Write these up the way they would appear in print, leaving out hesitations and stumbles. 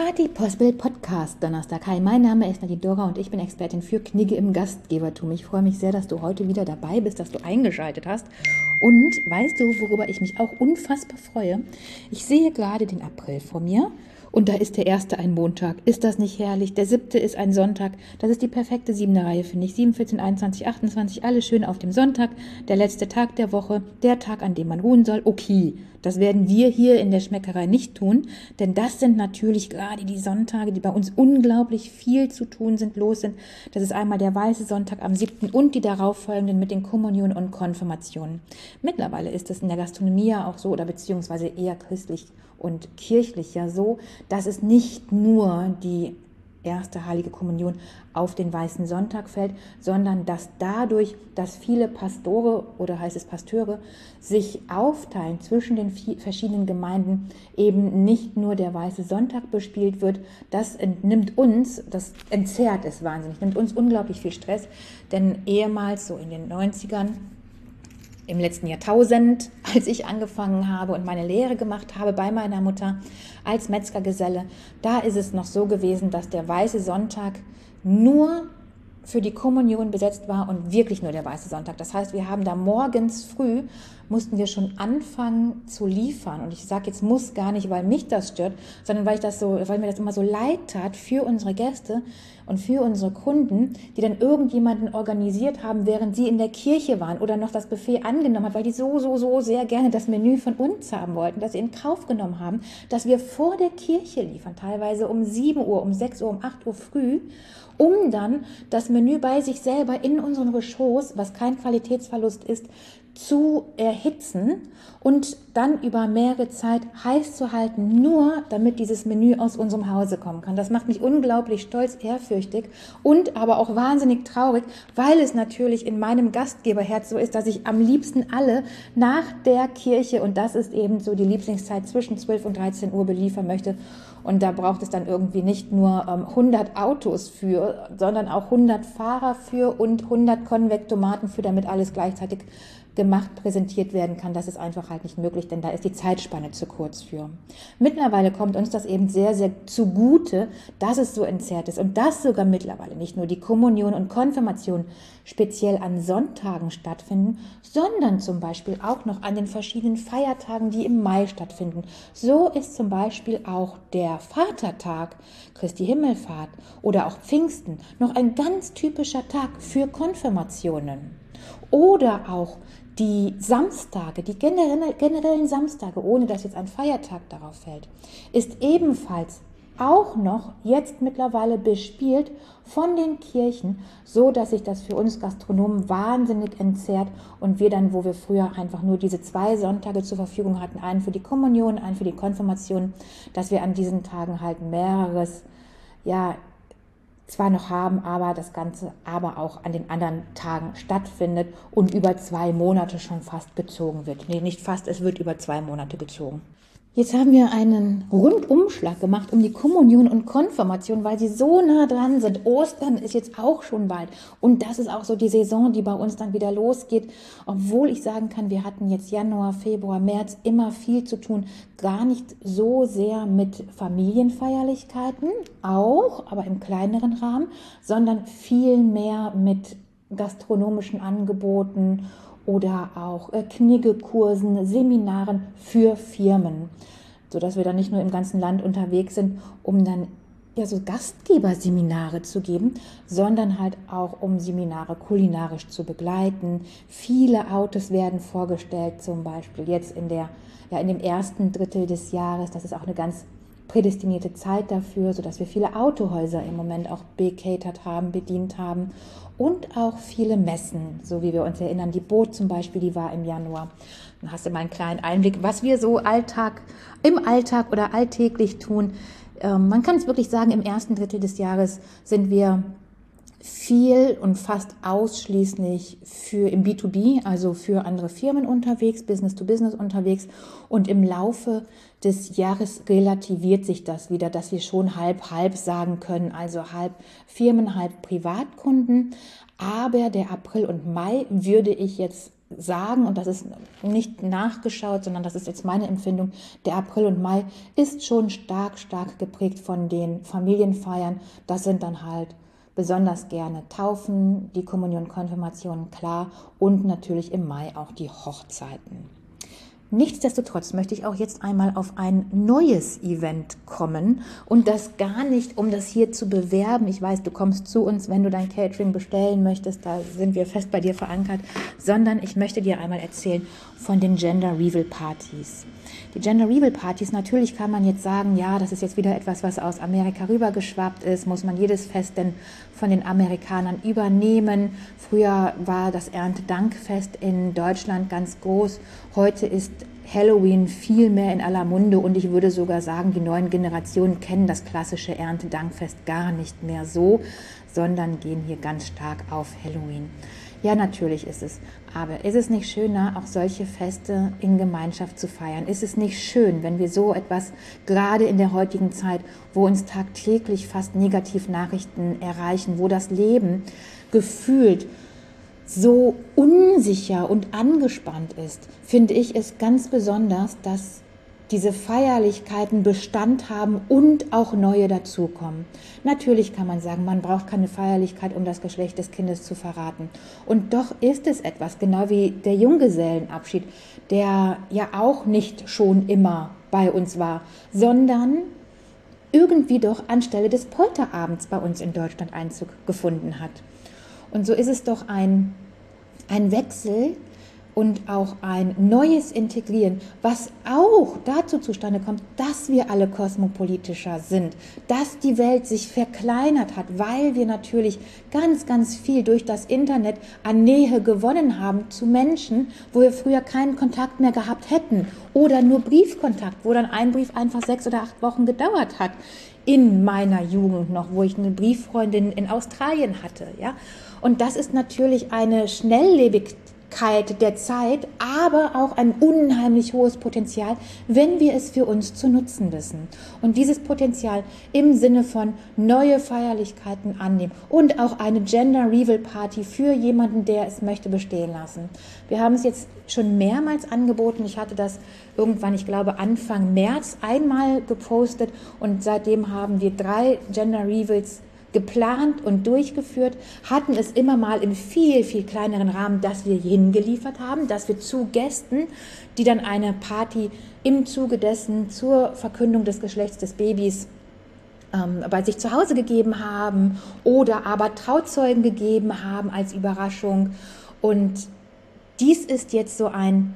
Party Possible Podcast Donnerstag. Hi, mein Name ist Nadine Dora und ich bin Expertin für Knigge im Gastgebertum. Ich freue mich sehr, dass du heute wieder dabei bist, dass du eingeschaltet hast. Und weißt du, worüber ich mich auch unfassbar freue? Ich sehe gerade den April vor mir. Und da ist der erste ein Montag. Ist das nicht herrlich? Der 7. ist ein Sonntag. Das ist die perfekte 7er Reihe, finde ich. 7, 14, 21, 28, alles schön auf dem Sonntag. Der letzte Tag der Woche, der Tag, an dem man ruhen soll. Okay, das werden wir hier in der Schmeckerei nicht tun, denn das sind natürlich gerade die Sonntage, die bei uns unglaublich viel zu tun sind, los sind. Das ist einmal der weiße Sonntag am 7. und die darauffolgenden mit den Kommunionen und Konfirmationen. Mittlerweile ist es in der Gastronomie ja auch so, oder beziehungsweise eher christlich und kirchlich ja so, dass es nicht nur die erste Heilige Kommunion auf den Weißen Sonntag fällt, sondern dass dadurch, dass viele Pastore oder heißt es Pasteure sich aufteilen zwischen den verschiedenen Gemeinden, eben nicht nur der Weiße Sonntag bespielt wird, das entzerrt es wahnsinnig, nimmt uns unglaublich viel Stress, denn ehemals so in den 90ern, im letzten Jahrtausend, als ich angefangen habe und meine Lehre gemacht habe bei meiner Mutter als Metzgergeselle, da ist es noch so gewesen, dass der Weiße Sonntag nur für die Kommunion besetzt war und wirklich nur der Weiße Sonntag. Das heißt, wir haben da morgens früh, mussten wir schon anfangen zu liefern. Und ich sage jetzt muss gar nicht, weil mich das stört, sondern weil mir das immer so leid tat für unsere Gäste und für unsere Kunden, die dann irgendjemanden organisiert haben, während sie in der Kirche waren oder noch das Buffet angenommen haben, weil die so sehr gerne das Menü von uns haben wollten, dass sie in Kauf genommen haben, dass wir vor der Kirche liefern, teilweise um 7 Uhr, um 6 Uhr, um 8 Uhr früh, um dann das Menü bei sich selber in unseren Ressorts, was kein Qualitätsverlust ist, zu erhitzen und dann über mehrere Zeit heiß zu halten, nur damit dieses Menü aus unserem Hause kommen kann. Das macht mich unglaublich stolz, ehrfürchtig und aber auch wahnsinnig traurig, weil es natürlich in meinem Gastgeberherz so ist, dass ich am liebsten alle nach der Kirche, und das ist eben so die Lieblingszeit, zwischen 12 und 13 Uhr beliefern möchte. Und da braucht es dann irgendwie nicht nur 100 Autos für, sondern auch 100 Fahrer für und 100 Konvektomaten für, damit alles gleichzeitig gemacht, präsentiert werden kann. Das ist einfach halt nicht möglich, denn da ist die Zeitspanne zu kurz für. Mittlerweile kommt uns das eben sehr zugute, dass es so entzerrt ist und dass sogar mittlerweile nicht nur die Kommunion und Konfirmation speziell an Sonntagen stattfinden, sondern zum Beispiel auch noch an den verschiedenen Feiertagen, die im Mai stattfinden. So ist zum Beispiel auch der Vatertag, Christi Himmelfahrt oder auch Pfingsten noch ein ganz typischer Tag für Konfirmationen. Oder auch die Samstage, die generellen Samstage, ohne dass jetzt ein Feiertag darauf fällt, ist ebenfalls auch noch jetzt mittlerweile bespielt von den Kirchen, so dass sich das für uns Gastronomen wahnsinnig entzerrt und wir dann, wo wir früher einfach nur diese 2 Sonntage zur Verfügung hatten, einen für die Kommunion, einen für die Konfirmation, dass wir an diesen Tagen halt mehreres, zwar noch haben, aber das Ganze aber auch an den anderen Tagen stattfindet und über 2 Monate schon fast gezogen wird. Nee, nicht fast, es wird über 2 Monate gezogen. Jetzt haben wir einen Rundumschlag gemacht um die Kommunion und Konfirmation, weil sie so nah dran sind. Ostern ist jetzt auch schon bald und das ist auch so die Saison, die bei uns dann wieder losgeht. Obwohl ich sagen kann, wir hatten jetzt Januar, Februar, März immer viel zu tun. Gar nicht so sehr mit Familienfeierlichkeiten, auch, aber im kleineren Rahmen, sondern viel mehr mit gastronomischen Angeboten oder auch Kniggekursen, Seminaren für Firmen, sodass wir dann nicht nur im ganzen Land unterwegs sind, um dann so Gastgeberseminare zu geben, sondern halt auch um Seminare kulinarisch zu begleiten. Viele Autos werden vorgestellt, zum Beispiel jetzt in dem ersten Drittel des Jahres. Das ist auch eine ganz prädestinierte Zeit dafür, sodass wir viele Autohäuser im Moment auch bedient haben und auch viele Messen, so wie wir uns erinnern. Die Boot zum Beispiel, die war im Januar. Dann hast du mal einen kleinen Einblick, was wir so im Alltag oder alltäglich tun. Man kann es wirklich sagen, im ersten Drittel des Jahres sind wir viel und fast ausschließlich im B2B, also für andere Firmen unterwegs, Business to Business unterwegs. Und im Laufe des Jahres relativiert sich das wieder, dass wir schon halb sagen können, also halb Firmen, halb Privatkunden. Aber der April und Mai würde ich jetzt sagen, und das ist nicht nachgeschaut, sondern das ist jetzt meine Empfindung, der April und Mai ist schon stark, stark geprägt von den Familienfeiern. Das sind dann halt besonders gerne Taufen, die Kommunion, Konfirmationen, klar, und natürlich im Mai auch die Hochzeiten. Nichtsdestotrotz möchte ich auch jetzt einmal auf ein neues Event kommen und das gar nicht, um das hier zu bewerben. Ich weiß, du kommst zu uns, wenn du dein Catering bestellen möchtest, da sind wir fest bei dir verankert, sondern ich möchte dir einmal erzählen von den Gender Reveal Partys. Die Gender Reveal Partys, natürlich kann man jetzt sagen, ja, das ist jetzt wieder etwas, was aus Amerika rübergeschwappt ist, muss man jedes Fest denn von den Amerikanern übernehmen. Früher war das Erntedankfest in Deutschland ganz groß, heute ist Halloween viel mehr in aller Munde und ich würde sogar sagen, die neuen Generationen kennen das klassische Erntedankfest gar nicht mehr so, sondern gehen hier ganz stark auf Halloween. Ja, natürlich ist es. Aber ist es nicht schöner, auch solche Feste in Gemeinschaft zu feiern? Ist es nicht schön, wenn wir so etwas, gerade in der heutigen Zeit, wo uns tagtäglich fast Negativnachrichten erreichen, wo das Leben gefühlt so unsicher und angespannt ist, finde ich es ganz besonders, dass diese Feierlichkeiten Bestand haben und auch neue dazukommen. Natürlich kann man sagen, man braucht keine Feierlichkeit, um das Geschlecht des Kindes zu verraten. Und doch ist es etwas, genau wie der Junggesellenabschied, der ja auch nicht schon immer bei uns war, sondern irgendwie doch anstelle des Polterabends bei uns in Deutschland Einzug gefunden hat. Und so ist es doch ein Wechsel und auch ein neues Integrieren, was auch dazu zustande kommt, dass wir alle kosmopolitischer sind, dass die Welt sich verkleinert hat, weil wir natürlich ganz, ganz viel durch das Internet an Nähe gewonnen haben zu Menschen, wo wir früher keinen Kontakt mehr gehabt hätten oder nur Briefkontakt, wo dann ein Brief einfach 6 oder 8 Wochen gedauert hat. In meiner Jugend noch, wo ich eine Brieffreundin in Australien hatte, ja. Und das ist natürlich eine Schnelllebigkeit der Zeit, aber auch ein unheimlich hohes Potenzial, wenn wir es für uns zu nutzen wissen. Und dieses Potenzial im Sinne von neue Feierlichkeiten annehmen und auch eine Gender Reveal Party für jemanden, der es möchte, bestehen lassen. Wir haben es jetzt schon mehrmals angeboten. Ich hatte das irgendwann, ich glaube Anfang März einmal gepostet und seitdem haben wir 3 Gender Reveals geplant und durchgeführt, hatten es immer mal im viel, viel kleineren Rahmen, dass wir hingeliefert haben, dass wir zu Gästen, die dann eine Party im Zuge dessen zur Verkündung des Geschlechts des Babys bei sich zu Hause gegeben haben oder aber Trauzeugen gegeben haben als Überraschung. Und dies ist jetzt so ein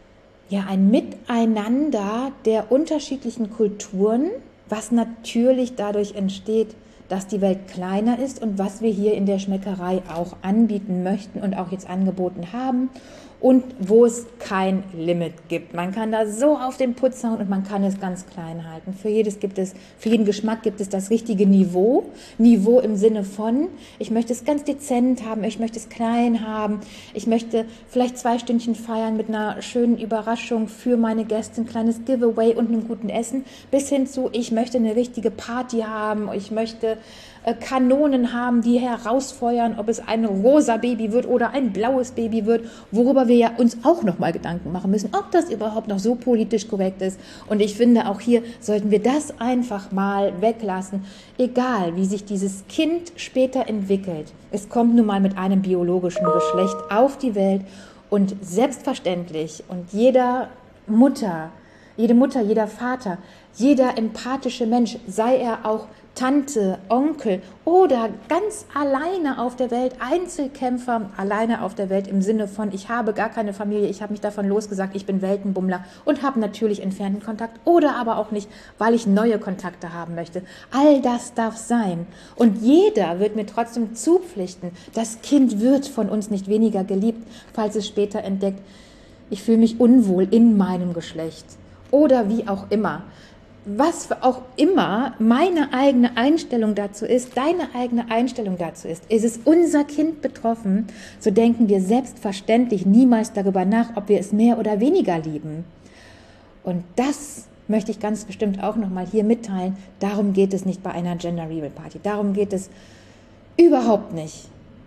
Miteinander der unterschiedlichen Kulturen, was natürlich dadurch entsteht, dass die Welt kleiner ist und was wir hier in der Schmeckerei auch anbieten möchten und auch jetzt angeboten haben und wo es kein Limit gibt. Man kann da so auf den Putz hauen und man kann es ganz klein halten. Für jeden Geschmack gibt es das richtige Niveau. Niveau im Sinne von, ich möchte es ganz dezent haben, ich möchte es klein haben, ich möchte vielleicht 2 Stündchen feiern mit einer schönen Überraschung für meine Gäste, ein kleines Giveaway und einem guten Essen, bis hin zu, ich möchte eine richtige Party haben, ich möchte Kanonen haben, die herausfeuern, ob es ein rosa Baby wird oder ein blaues Baby wird, worüber wir ja uns auch nochmal Gedanken machen müssen, ob das überhaupt noch so politisch korrekt ist. Und ich finde, auch hier sollten wir das einfach mal weglassen. Egal, wie sich dieses Kind später entwickelt, es kommt nun mal mit einem biologischen Geschlecht auf die Welt und selbstverständlich und jede Mutter, jeder Vater, jeder empathische Mensch, sei er auch Tante, Onkel oder ganz alleine auf der Welt, Einzelkämpfer, alleine auf der Welt im Sinne von, ich habe gar keine Familie, ich habe mich davon losgesagt, ich bin Weltenbummler und habe natürlich entfernten Kontakt oder aber auch nicht, weil ich neue Kontakte haben möchte. All das darf sein. Und jeder wird mir trotzdem zupflichten, das Kind wird von uns nicht weniger geliebt, falls es später entdeckt, ich fühle mich unwohl in meinem Geschlecht oder wie auch immer. Was auch immer meine eigene Einstellung dazu ist, deine eigene Einstellung dazu ist es unser Kind betroffen, so denken wir selbstverständlich niemals darüber nach, ob wir es mehr oder weniger lieben. Und das möchte ich ganz bestimmt auch nochmal hier mitteilen. Darum geht es nicht bei einer Gender Reveal Party. Darum geht es überhaupt nicht.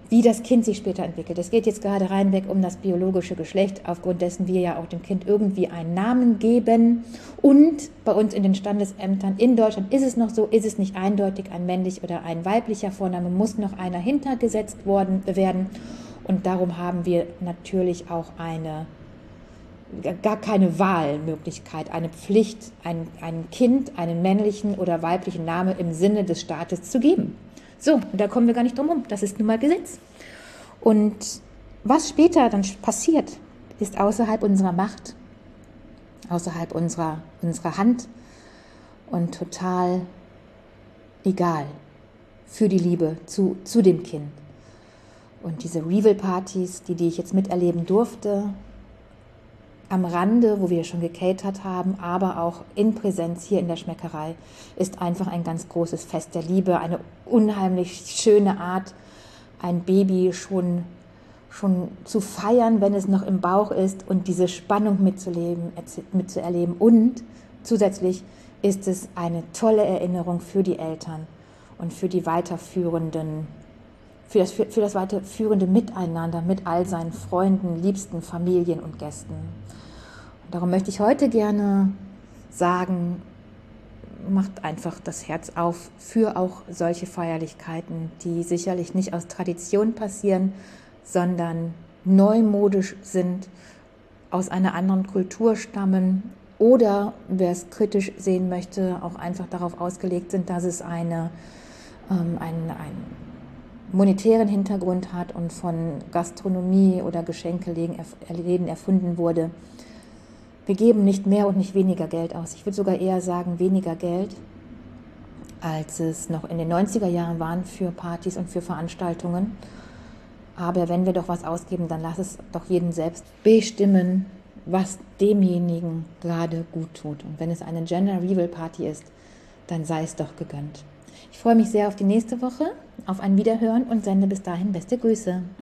wie das Kind sich später entwickelt. Es geht jetzt gerade reinweg um das biologische Geschlecht, aufgrund dessen wir ja auch dem Kind irgendwie einen Namen geben. Und bei uns in den Standesämtern in Deutschland ist es noch so, ist es nicht eindeutig, ein männlich oder ein weiblicher Vorname, muss noch einer hintergesetzt werden. Und darum haben wir natürlich auch gar keine Wahlmöglichkeit, eine Pflicht, ein Kind einen männlichen oder weiblichen Namen im Sinne des Staates zu geben. So, und da kommen wir gar nicht drum herum. Das ist nun mal Gesetz. Und was später dann passiert, ist außerhalb unserer Macht, außerhalb unserer Hand und total egal für die Liebe zu dem Kind. Und diese Reveal-Partys, die ich jetzt miterleben durfte, am Rande, wo wir schon gecatert haben, aber auch in Präsenz hier in der Schmeckerei, ist einfach ein ganz großes Fest der Liebe, eine unheimlich schöne Art, ein Baby schon zu feiern, wenn es noch im Bauch ist und diese Spannung mitzuerleben. Und zusätzlich ist es eine tolle Erinnerung für die Eltern und für die für das weiterführende Miteinander mit all seinen Freunden, Liebsten, Familien und Gästen. Und darum möchte ich heute gerne sagen, macht einfach das Herz auf für auch solche Feierlichkeiten, die sicherlich nicht aus Tradition passieren, sondern neumodisch sind, aus einer anderen Kultur stammen oder, wer es kritisch sehen möchte, auch einfach darauf ausgelegt sind, dass es einen monetären Hintergrund hat und von Gastronomie oder Geschenkeläden erfunden wurde. Wir geben nicht mehr und nicht weniger Geld aus. Ich würde sogar eher sagen, weniger Geld, als es noch in den 90er Jahren waren für Partys und für Veranstaltungen. Aber wenn wir doch was ausgeben, dann lass es doch jeden selbst bestimmen, was demjenigen gerade gut tut. Und wenn es eine Gender Reveal Party ist, dann sei es doch gegönnt. Ich freue mich sehr auf die nächste Woche, auf ein Wiederhören und sende bis dahin beste Grüße.